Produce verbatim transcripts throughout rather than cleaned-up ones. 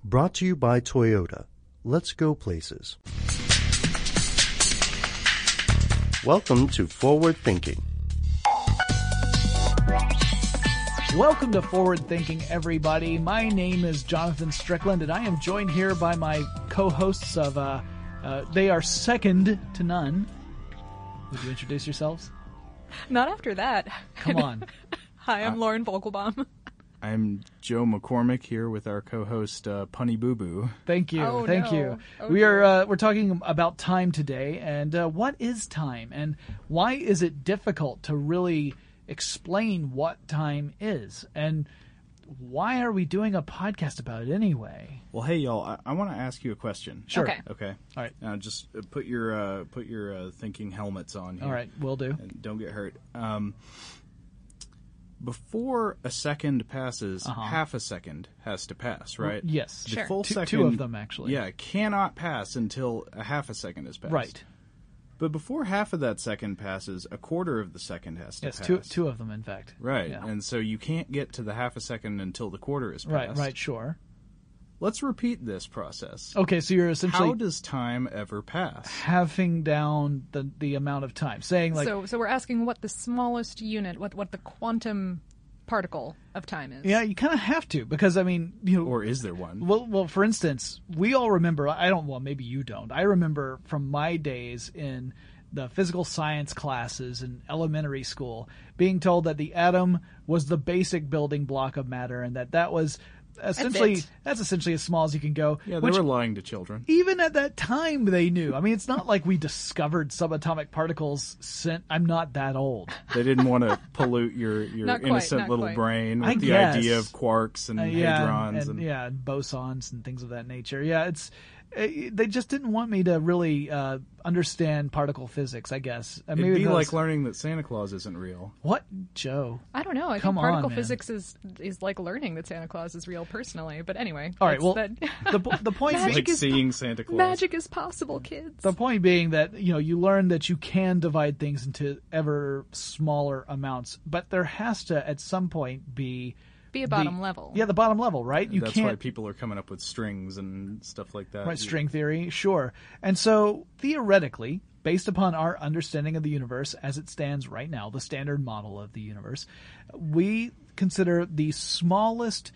Brought to you by Toyota. Let's go places. Welcome to Forward Thinking. Welcome to Forward Thinking, everybody. My name is Jonathan Strickland, and I am joined here by my co-hosts of, uh, uh, they are second to none. Would you introduce yourselves? Not after that. Come on. Hi, I'm uh, Lauren Vogelbaum. I'm Joe McCormick here with our co-host uh, Punny Boo Boo. Thank you, oh, thank no. you. Oh, we are uh, we're talking about time today, and uh, what is time, and why is it difficult to really explain what time is, and why are we doing a podcast about it anyway? Well, hey y'all, I, I want to ask you a question. Sure. Okay. Okay. All right. Now, just uh, put your uh, put your uh, thinking helmets on here. All right, will do. And don't get hurt. Um, Before a second passes, uh-huh. half a second has to pass, right? Well, yes. The Sure. full two, second, two of them, actually. Yeah, cannot pass until a half a second has passed. Right. But before half of that second passes, a quarter of the second has to Yes, pass. two, two of them, in fact. Right, Yeah. and so you can't get to the half a second until the quarter is passed. Right, right, sure. Let's repeat this process. Okay, so you're essentially How does time ever pass? halving down the the amount of time, saying like, so, so we're asking what the smallest unit, what what the quantum particle of time is. yeah, you kind of have to, because I mean, you know, Or is there one? well, well, for instance, we all remember. I don't. Well, maybe you don't. I remember from my days in the physical science classes in elementary school being told that the atom was the basic building block of matter, and that that was essentially That's it. that's essentially as small as you can go. Yeah, they which, were lying to children. even at that time, they knew. I mean, it's not like we discovered subatomic particles. Sent, I'm not that old. They didn't want to pollute your, your Not quite, innocent not little quite. brain with I the guess. idea of quarks and Uh, yeah, hadrons. and, And, yeah, and bosons and things of that nature. Yeah, it's uh, they just didn't want me to really uh, understand particle physics, I guess. Uh, It'd maybe be because- like learning that Santa Claus isn't real. what, Joe? I don't know. I Come think on, particle man. physics is is like learning that Santa Claus is real personally. But anyway. All right, that's- well, that- the the point Magic Like being, is seeing Santa Claus. magic is possible, kids. the point being that you know you learn that you can divide things into ever smaller amounts, but there has to at some point be Be a bottom the- level. Yeah, the bottom level, right? You That's can't why people are coming up with strings and stuff like that. Right, string theory, sure. And so, theoretically, based upon our understanding of the universe as it stands right now, the standard model of the universe, we consider the smallest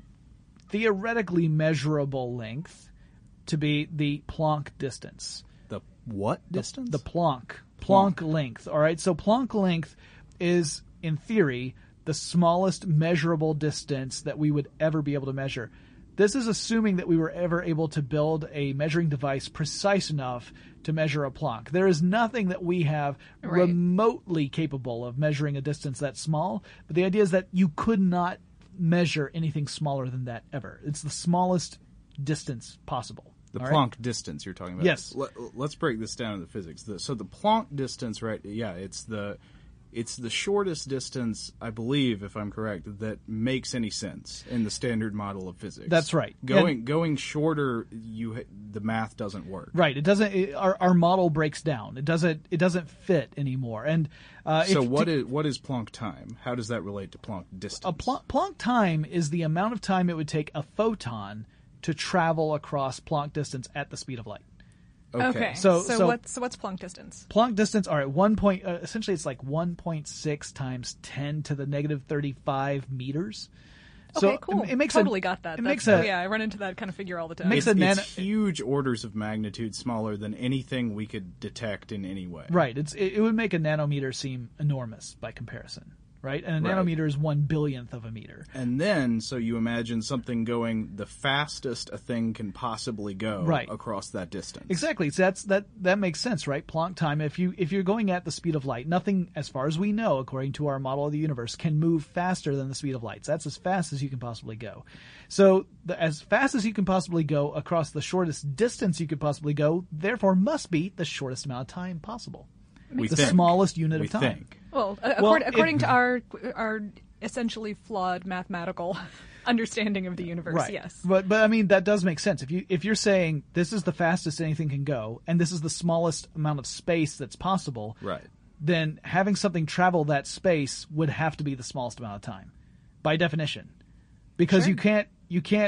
theoretically measurable length to be the Planck distance. The what distance? The Planck. Planck length. All right, so Planck length is, in theory, the smallest measurable distance that we would ever be able to measure. This is assuming that we were ever able to build a measuring device precise enough to measure a Planck. There is nothing that we have Right. remotely capable of measuring a distance that small, but the idea is that you could not measure anything smaller than that ever. It's the smallest distance possible. The All Planck right? distance you're talking about. Yes. Let, let's break this down into physics. The, so the Planck distance, right? Yeah, it's the it's the shortest distance, I believe, if I'm correct, that makes any sense in the standard model of physics. That's right. Going And- going shorter, you the math doesn't work. Right. It doesn't. It, our our model breaks down. It doesn't. It doesn't fit anymore. And uh, So if what to, is what is Planck time? How does that relate to Planck distance? a Planck, Planck time is the amount of time it would take a photon to travel across Planck distance at the speed of light. Okay. So- So, so- what's so what's Planck distance? Planck distance. All right. One point. Uh, essentially, it's like one point six times ten to the negative thirty five meters. So Okay, cool. It, it makes totally a, got that. It That's, makes a. oh, yeah, I run into that kind of figure all the time. Makes It's, a nano- it's huge orders of magnitude smaller than anything we could detect in any way. Right. It's it, it would make a nanometer seem enormous by comparison. Right. And a Right. nanometer is one billionth of a meter. And then, so you imagine something going the fastest a thing can possibly go Right. across that distance. Exactly. So that's that. That makes sense, right? Planck time. If you if you're going at the speed of light, nothing, as far as we know, according to our model of the universe, can move faster than the speed of light. So that's as fast as you can possibly go. So the, as fast as you can possibly go across the shortest distance you could possibly go, therefore, must be the shortest amount of time possible. We the think. smallest unit We of time. think. Well, uh, Well, accord- if- according to our our essentially flawed mathematical understanding of the universe, Right. yes. But but I mean that does make sense. If you if you're saying this is the fastest anything can go, and this is the smallest amount of space that's possible, Right. then having something travel that space would have to be the smallest amount of time, by definition, because Sure. you can't you can't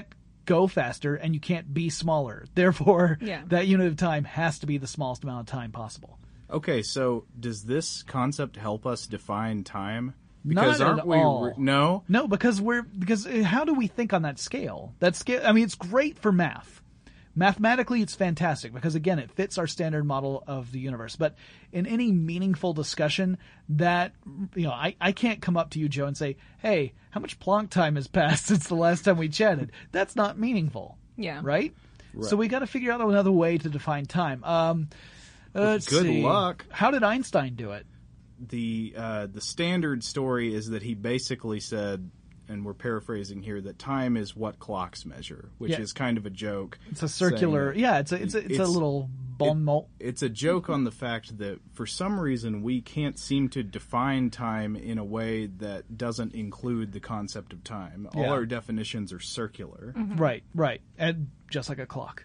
go faster and you can't be smaller. Therefore, Yeah. that unit of time has to be the smallest amount of time possible. Okay, so does this concept help us define time? Not aren't at we all. Re- no? No, because we're because uh, how do we think on that scale? That scale. I mean, it's great for math. Mathematically, it's fantastic because again, it fits our standard model of the universe. But in any meaningful discussion, that you know, I, I can't come up to you, Joe, and say, "Hey, how much Planck time has passed since the last time we chatted?" That's not meaningful. Yeah. Right. Right. So we got to figure out another way to define time. Um, let's good see. luck. How did Einstein do it? The uh, the standard story is that he basically said, and we're paraphrasing here, that time is what clocks measure, which Yeah. is kind of a joke. It's a circular. saying that Yeah, it's a it's a, it's, a it's- little bon mot. It's a joke on the fact that for some reason we can't seem to define time in a way that doesn't include the concept of time. All Yeah. our definitions are circular. Right, right. And just like a clock.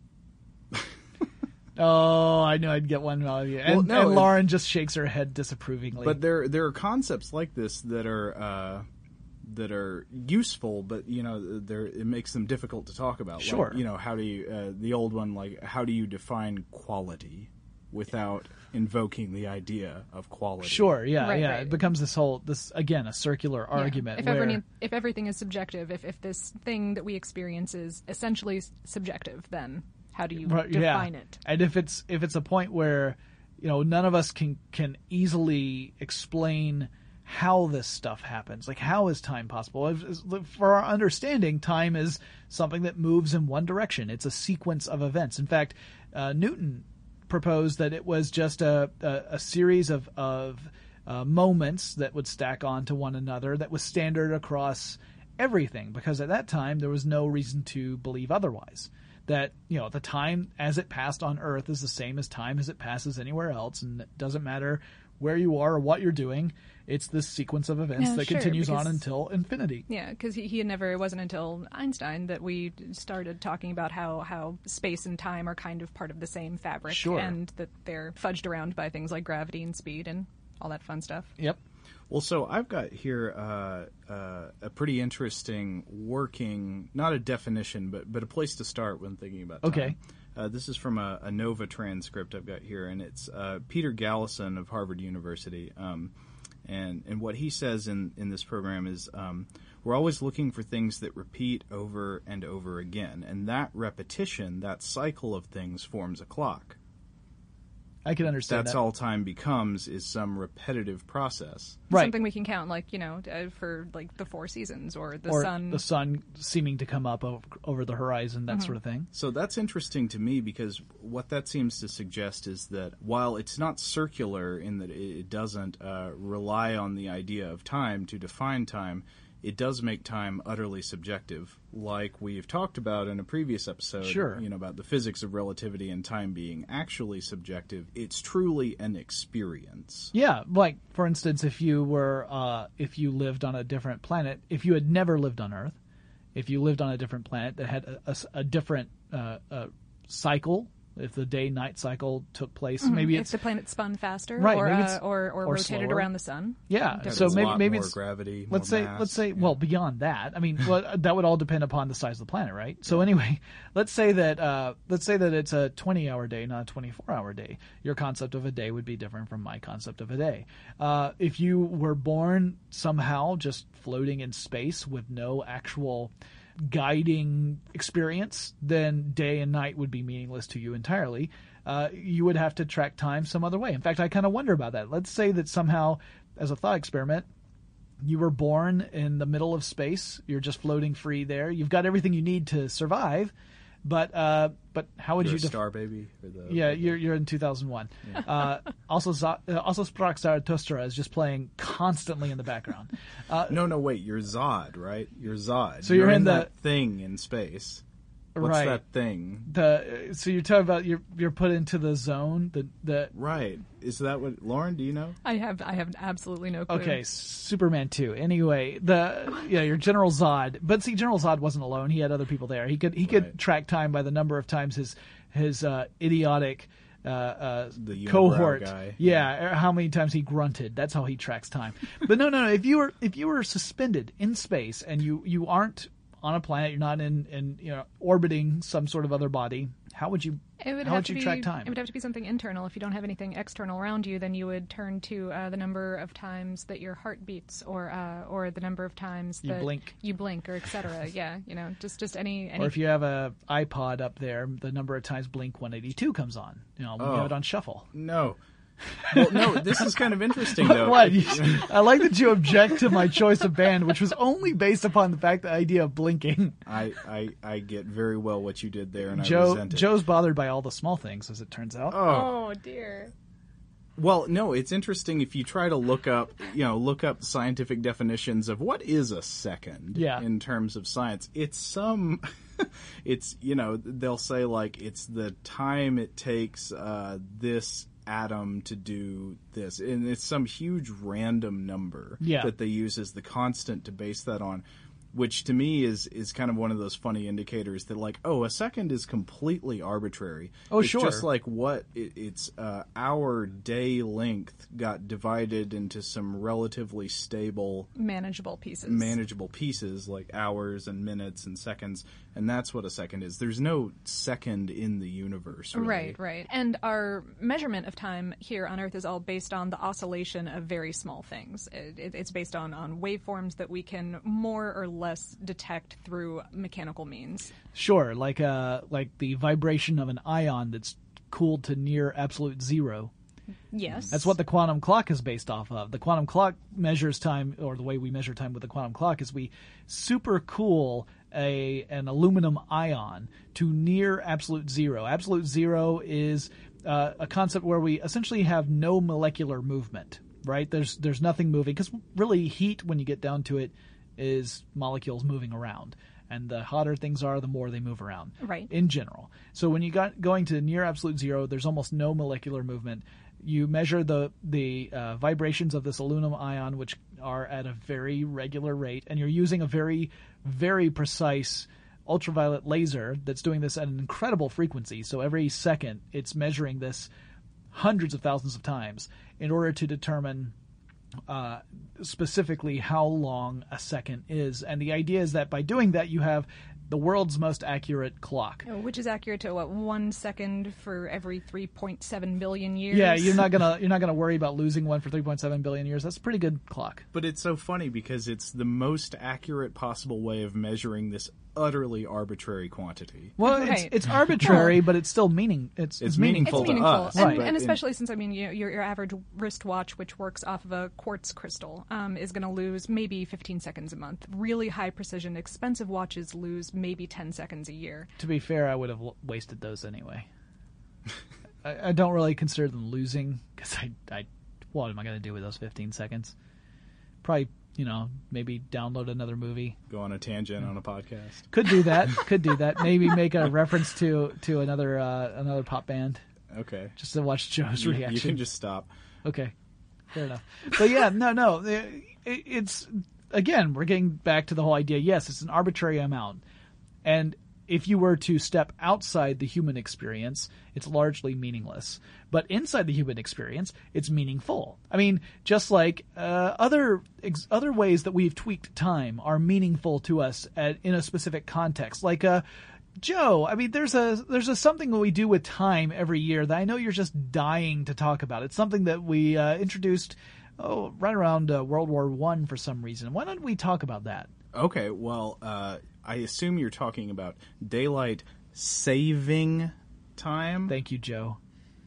Oh, I knew I'd get one out of you. And, Well, no, and it- Lauren just shakes her head disapprovingly. But there there are concepts like this that are uh, that are useful, but you know, there it makes them difficult to talk about. Sure. Like, you know, how do you uh, the old one like how do you define quality without invoking the idea of quality? Sure, yeah, Right, yeah. right. It becomes this whole this again a circular Yeah. argument If, where every, if everything is subjective, if, if this thing that we experience is essentially s- subjective, then how do you Right, define yeah. it? And if it's if it's a point where you know none of us can can easily explain how this stuff happens, like how is time possible? If- if- For our understanding, time is something that moves in one direction. It's a sequence of events. In fact, uh, Newton proposed that it was just a a, a series of of uh, moments that would stack onto one another that was standard across everything, because at that time there was no reason to believe otherwise. That, you know, the time as it passed on Earth is the same as time as it passes anywhere else, and it doesn't matter where you are or what you're doing. It's this sequence of events Yeah, that sure, continues on because- until infinity. Yeah, because he, he had never, it wasn't until Einstein that we started talking about how, how space and time are kind of part of the same fabric. Sure. And that they're fudged around by things like gravity and speed and all that fun stuff. Yep. Well, so I've got here uh, uh, a pretty interesting working, not a definition, but but a place to start when thinking about time. Okay. Uh, this is from a, a Nova transcript I've got here, and it's uh, Peter Gallison of Harvard University. Um, and and what he says in, in this program is um, we're always looking for things that repeat over and over again, and that repetition, that cycle of things, forms a clock. I can understand That's that. all time becomes is some repetitive process. Right. Something we can count, like, you know, uh, for like the four seasons or the or sun. the sun seeming to come up over, over the horizon, that sort of thing. So that's interesting to me because what that seems to suggest is that while it's not circular in that it doesn't uh, rely on the idea of time to define time, it does make time utterly subjective, like we've talked about in a previous episode, Sure. you know, about the physics of relativity and time being actually subjective. It's truly an experience. Yeah, like for instance, if you were uh, if you lived on a different planet, if you had never lived on Earth, if you lived on a different planet that had a, a, a different uh, uh, cycle, if the day-night cycle took place, maybe if it's the planet spun faster Right, or, maybe uh, it's- or, or, or rotated slower. around the sun. yeah. Different. So It's a maybe lot maybe more it's gravity. let's more say mass. let's say Yeah. well beyond that. I mean, well, that would all depend upon the size of the planet, right? So anyway, let's say that uh, let's say that it's a twenty-hour day, not a twenty-four hour day. Your concept of a day would be different from my concept of a day. Uh, if you were born somehow just floating in space with no actual guiding experience, then day and night would be meaningless to you entirely. Uh, you would have to track time some other way. In fact, I kind of wonder about that. Let's say that somehow, as a thought experiment, you were born in the middle of space. You're just floating free there. You've got everything you need to survive, but uh, but how would You're you? a def- star baby? Or the, yeah, or the- you're you're in two thousand one. Uh, also, Za- uh, also Sprach Zarathustra is just playing constantly in the background. Uh, No, no, wait. You're Zod, right? You're Zod. So you're in the- that thing in space. What's Right. that thing? the so you're talking about you're you're put into the zone. The the Right. Is that what Lauren? Do you know? I have I have absolutely no clue. Okay, Superman two. Anyway, the yeah, your General Zod. But see, General Zod wasn't alone. He had other people there. He could he could Right. track time by the number of times his his uh, idiotic uh, uh, The unibrow cohort. guy. Yeah, or how many times he grunted. That's how he tracks time. But no, no, no. If you were if you were suspended in space and you you aren't on a planet. You're not in, in you know orbiting some sort of other body. How would you It would how have would to you be, track time? It would have to be something internal. If you don't have anything external around you, then you would turn to uh, the number of times that your heart beats, or uh, or the number of times You that blink. you blink, or et cetera. Yeah, you know, just just any any. Or if you have a iPod up there, the number of times Blink one eighty-two comes on. You know, when you Oh. have it on shuffle. No. Well, no, this is kind of interesting, though. What? You- I like that you object to my choice of band, which was only based upon the fact the idea of blinking. I, I, I get very well what you did there, and I Joe resent it. Joe's bothered by all the small things, as it turns out. Oh. oh dear. Well, no, it's interesting if you try to look up, you know, look up scientific definitions of what is a second Yeah. in terms of science. It's some, it's, you know, they'll say like it's the time it takes uh, this atom to do this, and it's some huge random number Yeah. that they use as the constant to base that on. Which to me is, is kind of one of those funny indicators that, like, oh, a second is completely arbitrary. Oh, it's sure. just like what it, it's uh, our day length got divided into some relatively stable, Manageable pieces. manageable pieces like hours and minutes and seconds, and that's what a second is. There's no second in the universe, really. Right, right. And our measurement of time here on Earth is all based on the oscillation of very small things. It, it, it's based on, on waveforms that we can more or less detect through mechanical means. Sure, like uh, like the vibration of an ion that's cooled to near absolute zero. Yes. That's what the quantum clock is based off of. The quantum clock measures time, or the way we measure time with the quantum clock is we super cool a an aluminum ion to near absolute zero. Absolute zero is uh, a concept where we essentially have no molecular movement, right? There's there's nothing moving, because really heat, when you get down to it, is molecules moving around. And the hotter things are, the more they move around. Right. In general. So when you got going to near absolute zero, there's almost no molecular movement. You measure the the uh, vibrations of this aluminum ion, which are at a very regular rate, and you're using a very, very precise ultraviolet laser that's doing this at an incredible frequency. So every second, it's measuring this hundreds of thousands of times in order to determine uh, specifically how long a second is. And the idea is that by doing that, you have the world's most accurate clock. Which is accurate to what, one second for every three point seven billion years? Yeah, you're not gonna you're not gonna worry about losing one for three point seven billion years. That's a pretty good clock. But it's so funny because it's the most accurate possible way of measuring this utterly arbitrary quantity. Well, Right. it's, it's arbitrary, but it's still meaning. It's, It's It's meaningful to meaningful, us, and, Right. and but in- especially since I mean, you know, your your average wristwatch, which works off of a quartz crystal, um, is going to lose maybe fifteen seconds a month. Really high precision, expensive watches lose maybe ten seconds a year. To be fair, I would have l- wasted those anyway. I, I don't really consider them losing, because I, I, what am I going to do with those fifteen seconds? Probably, you know, maybe download another movie. Go on a tangent on a podcast. Could do that. Could do that. Maybe make a reference to to another uh, another pop band, Okay. just to watch Joe's You, reaction. you can just stop. Okay, fair enough. But yeah, no, no. It, it's again, we're getting back to the whole idea. Yes, it's an arbitrary amount, and if you were to step outside the human experience, it's largely meaningless. But inside the human experience, it's meaningful. I mean, just like uh, other ex- other ways that we've tweaked time are meaningful to us at, in a specific context. Like, uh, Joe, I mean, there's a there's a something that we do with time every year that I know you're just dying to talk about. It's something that we uh, introduced oh right around uh, World War One for some reason. Why don't we talk about that? Okay, well, uh, I assume you're talking about daylight saving time. Thank you, Joe.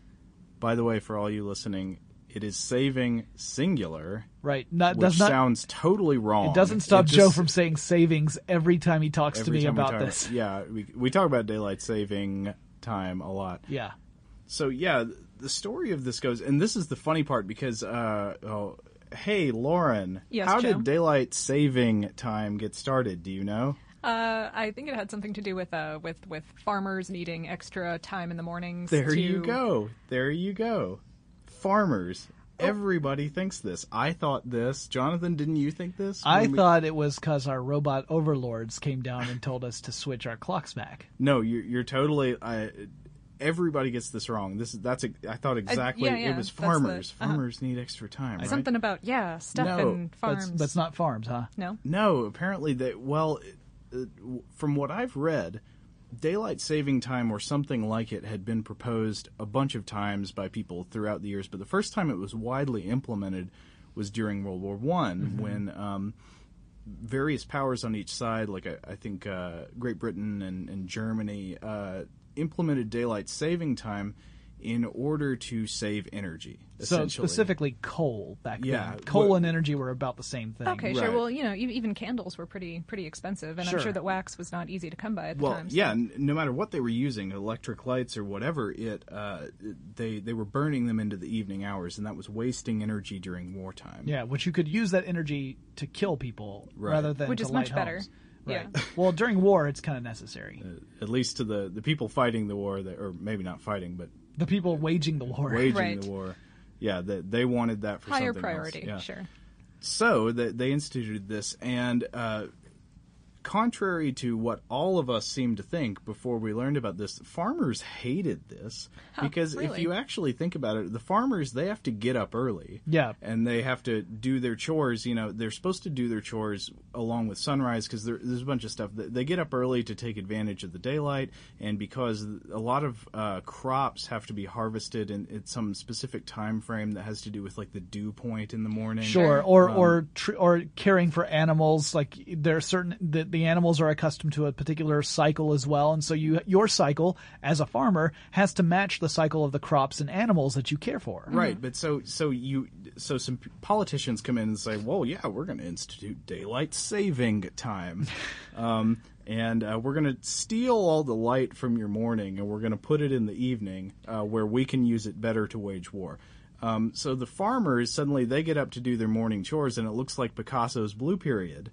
By the way, for all you listening, it is saving singular, Right. Not, which does not, sounds totally wrong. it doesn't stop It Joe just- from saying savings every time he talks to every me time we about talk this. yeah, we, we talk about daylight saving time a lot. Yeah. So, yeah, the story of this goes, and this is the funny part because, uh, oh, hey, Lauren, Yes, how Joe? did daylight saving time get started? Do you know? Uh, I think it had something to do with uh, with with farmers needing extra time in the mornings. There to... you go. There you go. Farmers. Everybody thinks this. I thought this. Jonathan, didn't you think this? I when we- thought it was because our robot overlords came down and told us to switch our clocks back. No, you're, you're totally. I, everybody gets this wrong. This is that's. A, I thought exactly yeah, yeah, it was that's the- farmers. uh-huh. Farmers need extra time. Right? Something about yeah stuff No, in farms. That's, that's not farms, huh? No. No, apparently they. Well, uh, from what I've read, daylight saving time or something like it had been proposed a bunch of times by people throughout the years, but the first time it was widely implemented was during World War One, mm-hmm. when um, various powers on each side, like I, I think uh, Great Britain and, and Germany, uh, implemented daylight saving time in order to save energy. So specifically coal back yeah, then. Coal well, and energy were about the same thing. Okay, right. sure. Well, you know, even candles were pretty pretty expensive, and sure. I'm sure that wax was not easy to come by at the well, time. So. yeah, n- no matter what they were using, electric lights or whatever, it uh, they they were burning them into the evening hours, and that was wasting energy during wartime. Yeah, which you could use that energy to kill people Right. rather than Which to is light much better. homes. Right. Yeah. Well, during war, it's kind of necessary. Uh, at least to the, the people fighting the war, that, or maybe not fighting, but The people waging the war. waging Right. the war. Yeah, they, they wanted that for Higher something priority, else. Yeah. sure. So they, they instituted this, and uh, contrary to what all of us seemed to think before we learned about this, farmers hated this Huh, because if really? you actually think about it, the farmers, they have to get up early. Yeah. And they have to do their chores. You know, they're supposed to do their chores along with sunrise because there, there's a bunch of stuff. They get up early to take advantage of the daylight, and because a lot of uh, crops have to be harvested in, in some specific time frame that has to do with like the dew point in the morning. Sure, or Um, or tr- or caring for animals. Like there are certain the, the animals are accustomed to a particular cycle as well, and so you your cycle as a farmer has to match the cycle of the crops and animals that you care for. Right, but so so you so some p- politicians come in and say, "Well, yeah, we're going to institute daylight saving time, um, and uh, we're going to steal all the light from your morning, and we're going to put it in the evening, uh, where we can use it better to wage war." Um, so the farmers suddenly they get up to do their morning chores, and it looks like Picasso's Blue Period.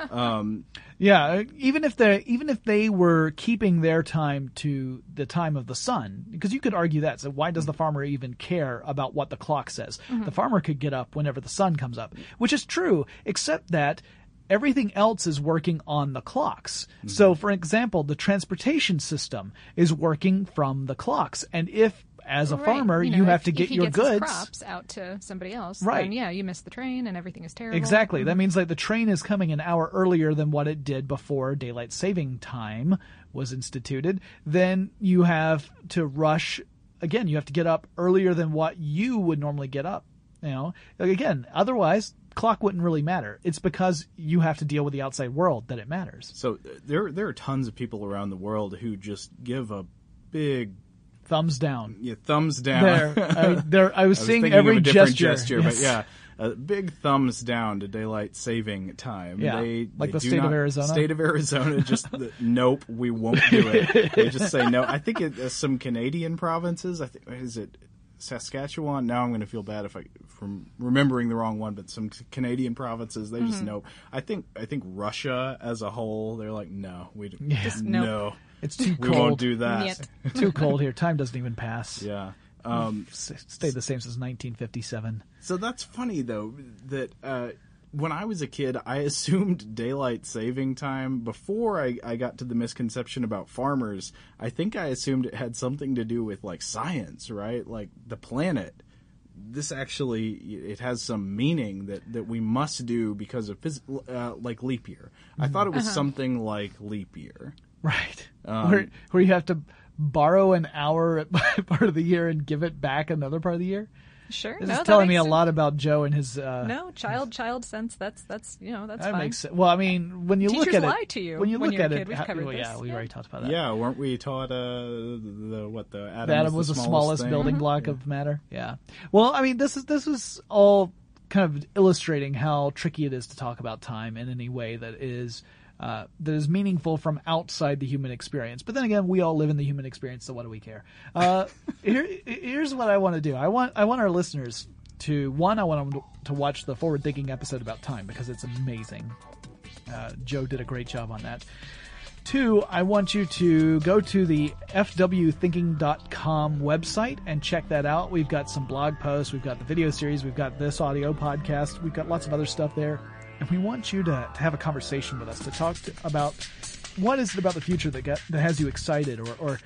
Um, Yeah, even if they even if they were keeping their time to the time of the sun, because you could argue that. So why does the farmer even care about what the clock says? The farmer could get up whenever the sun comes up, which is true, except that everything else is working on the clocks. Mm-hmm. So, for example, the transportation system is working from the clocks, and if as a Right. farmer, you, know, you if, have to if get he your gets goods. his crops out to somebody else. Right. Then, yeah, you miss the train and everything is terrible. Exactly. That means like the train is coming an hour earlier than what it did before daylight saving time was instituted. Then you have to rush again. You have to get up earlier than what you would normally get up. You know, like, again, otherwise clock wouldn't really matter. It's because you have to deal with the outside world that it matters. so there there are tons of people around the world who just give a big Thumbs down. yeah, thumbs down. There, I, there. I was I was seeing thinking every of a different gesture. gesture, Yes. but yeah, a big thumbs down to daylight saving time. Yeah, they, like they the do state of not- Arizona? State of Arizona, just the, nope, we won't do it. They just say no. I think it, uh, some Canadian provinces. I think is it Saskatchewan. Now I'm going to feel bad if I from remembering the wrong one, but some Canadian provinces they just nope. I think I think Russia as a whole, they're like no, we d- Yeah. Just nope. no, It's too we cold. won't do that. Yet. Too cold here. Time doesn't even pass. Yeah. Um, S- Stayed the same since nineteen fifty-seven. So that's funny, though, that uh, when I was a kid, I assumed daylight saving time before I, I got to the misconception about farmers. I think I assumed it had something to do with, like, science, right? Like, the planet. This actually, it has some meaning that, that we must do because of, phys- uh, like, leap year. I thought it was something like leap year. Right. Um, where, where you have to borrow an hour at part of the year and give it back another part of the year. Sure. This no, is that telling me makes a sense. lot about Joe and his. Uh, No, child, child sense. That's that's you know that's that fine. makes sense. Well, I mean, when you look Teachers at lie it, to you when you when look you're at a it, kid. We've ha- covered well, yeah, this. we Yeah. already talked about that. Yeah, weren't we taught uh, the what the atom, The atom was the the smallest thing? building block of matter. Yeah. Well, I mean, this is this is all kind of illustrating how tricky it is to talk about time in any way that is uh, that is meaningful from outside the human experience. But then again, we all live in the human experience, so what do we care? Uh, here, here's what I want to do. I want I want our listeners to one. I want them to watch the Forward Thinking episode about time because it's amazing. Uh, Joe did a great job on that. Two, I want you to go to the f w thinking dot com website and check that out. We've got some blog posts, we've got the video series, we've got this audio podcast, we've got lots of other stuff there. And we want you to, to have a conversation with us, to talk to, about what is it about the future that get, that has you excited or, or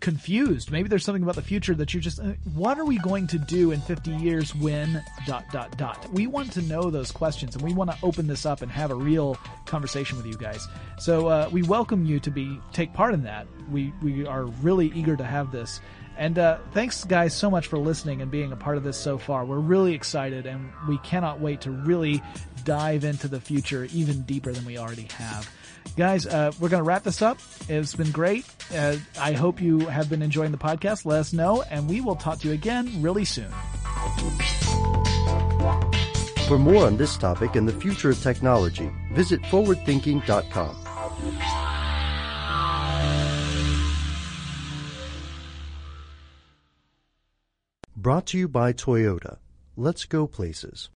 confused. Maybe there's something about the future that you're just, uh, what are we going to do in fifty years when dot, dot, dot. We want to know those questions, and we want to open this up and have a real conversation with you guys. So uh, we welcome you to be take part in that. We, we are really eager to have this. And uh, thanks, guys, so much for listening and being a part of this so far. We're really excited, and we cannot wait to really dive into the future even deeper than we already have. Guys, uh, we're going to wrap this up. It's been great. Uh, I hope you have been enjoying the podcast. Let us know, and we will talk to you again really soon. For more on this topic and the future of technology, visit forward thinking dot com. Brought to you by Toyota. Let's go places.